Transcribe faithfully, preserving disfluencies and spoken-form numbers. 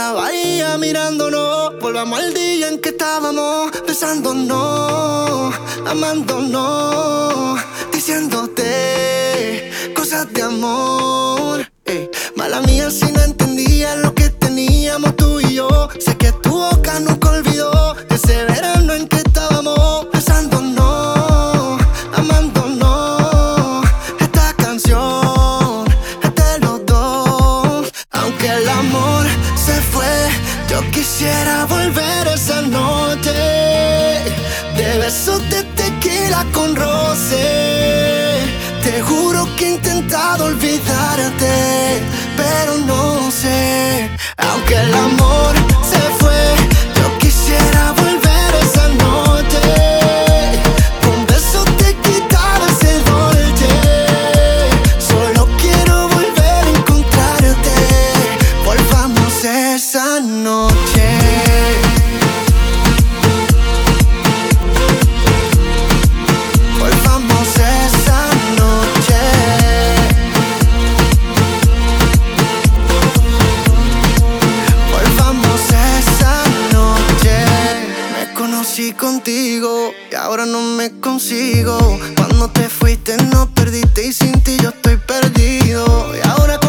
la bahía mirándonos. Volvamos al día en que estábamos besándonos, amándonos, diciéndote cosas de amor. Ey, mala mía si no entendía lo que teníamos tú y yo. Sé que tu boca nunca olvidó ese verano en que estábamos besándonos, amándonos. Esta canción es de los dos. Aunque el amor se fue, yo quisiera volver esa noche de besos de tequila con roce. Te juro que he intentado olvidarte, pero no sé. Aunque el amor se fue, yo quisiera volver esa noche con besos te quitaba ese dolce. Solo quiero volver a encontrarte. Volvamos esa noche. Volvamos esa noche. Volvamos esa noche. Me conocí contigo y ahora no me consigo. Cuando te fuiste nos perdiste y sin ti yo estoy perdido. Y ahora